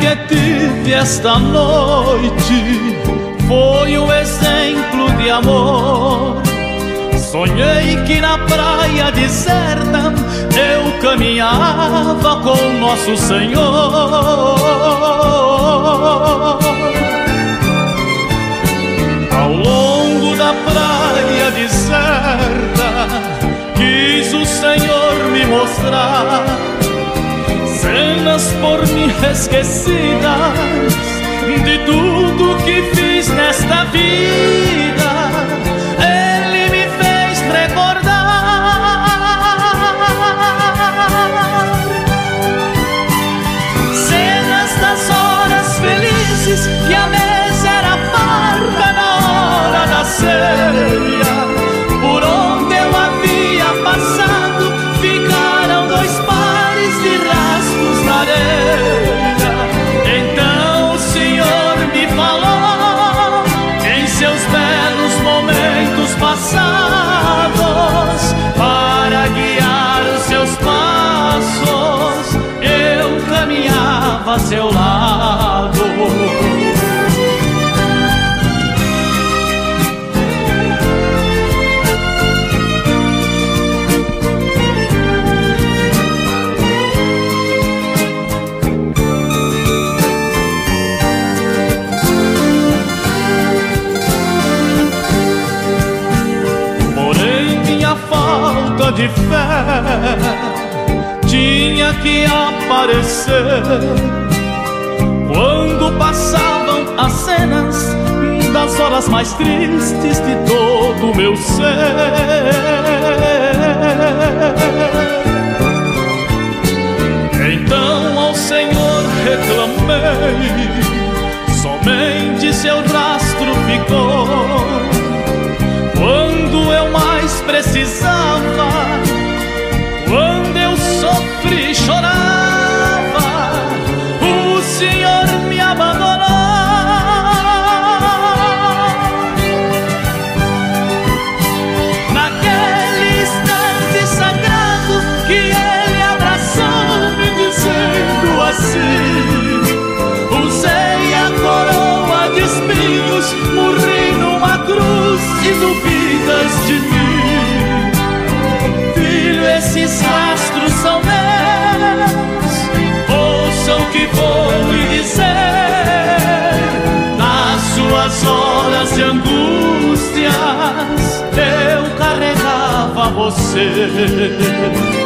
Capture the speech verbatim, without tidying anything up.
que tive esta noite foi um exemplo de amor. Sonhei que na praia deserta eu caminhava com Nosso Senhor. Ao longo da praia deserta quis o Senhor me mostrar cenas por mim esquecidas de tudo que fiz nesta vida. Ele me fez recordar cenas das horas felizes que a mesa era farta na hora da ceia. Por onde eu havia passado ficaram dois pares de rastros na areia. Então o Senhor me falou em seus belos momentos passados, para guiar os seus passos eu caminhava a seu lado. Falta de fé tinha que aparecer quando passavam as cenas das horas mais tristes de todo o meu ser. Então ao Senhor reclamei, somente seu rastro ficou. Quando eu mais precisava, quando eu sofri e chorava, o Senhor me abandonou. Naquele instante sagrado que Ele abraçou-me dizendo assim: usei a coroa de espinhos, morri numa cruz e duvidas de mim. Filho, esses rastros são meus, ouça o que vou lhe dizer. Nas suas horas de angústias eu carregava você.